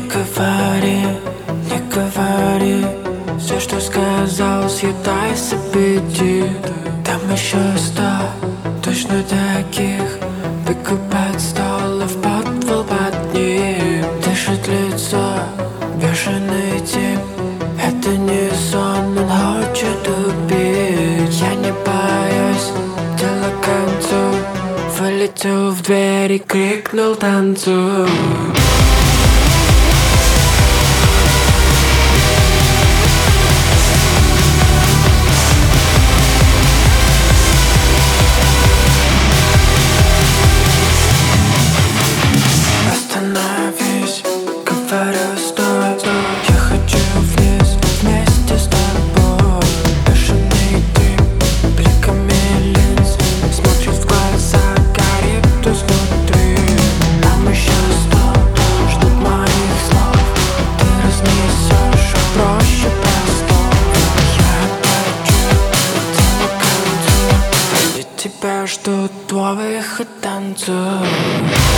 не говори. Все, что сказал, съедай с аппетит. Там еще 100 точно таких. Выкупать столов подвал под ним. Дышит лицо, бешеный тип. Это не сон, он хочет убить. Я не боюсь, дело к концу. Вылетел в дверь и крикнул: танцуй. Остановись, говорю, стой, я хочу вниз вместе с тобой. Бешеный дым, бликами линз смотрит в глаза, горит изнутри. Нам еще 100 ждут моих слов. Ты разнесешь их проще простого. Я хочу дело к концу, и тебя ждут твой выход, танцуй.